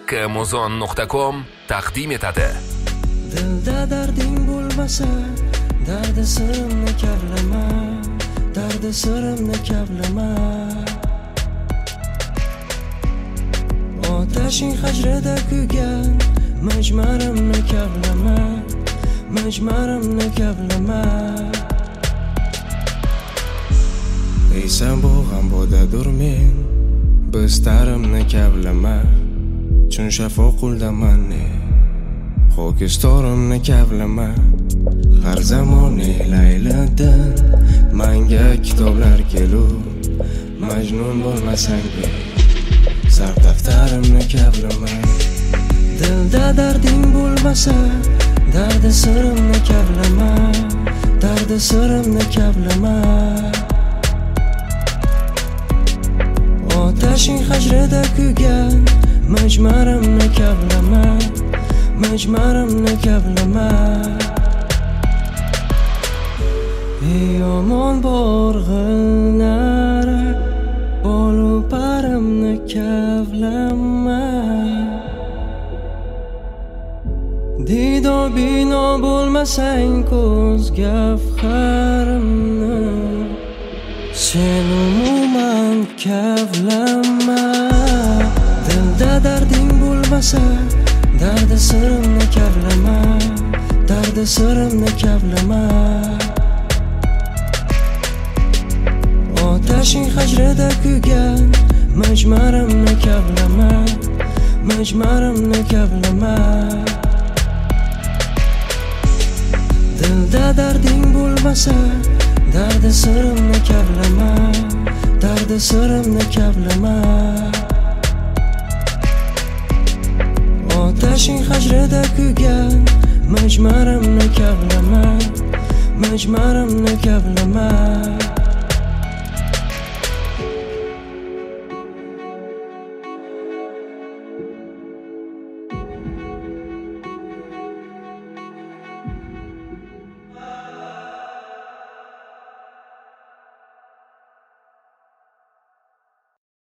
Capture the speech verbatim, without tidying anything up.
Kamozon nuqta com taqdim etadi. Dilda darding bo'lmasa, dardi sirimni kavlama, dardi sirimni kavlama. Otashing hajrida kuygan, majmarimni kavlama, majmarimni kavlama. Eysan bo'g'am bo'dadur men, bistarimni kavlama. Chun shafo quldaman ne, ho'kistorimni kavlama. Har zamon layladan manga kitoblar kelur, majnun bo'lmasang sarf daftarimni kavlama. Dilda darding bo'lmasa, dardi sirimni kavlama, dardi sirimni kavlama. Otashing hajrida kuygan, majmarimni kavlama, majmarimni kavlama. Ey yomon borg'inlar, bolu parimni kavlama. Dido bino bo'lmasang ko'z gavharimni, sen umuman kavlama. Dilda darding bo'lmasa, dardi sirimni kavlama, dardi sirimni kavlama. Otashing hajrida kuygan, majmarimni kavlama, majmarimni kavlama. Dilda darding bo'lmasa, dardi sirimni kavlama, dardi sirimni kavlama. Otashing hajrida kuygan, majmarimni kavlama, majmarimni kavlama.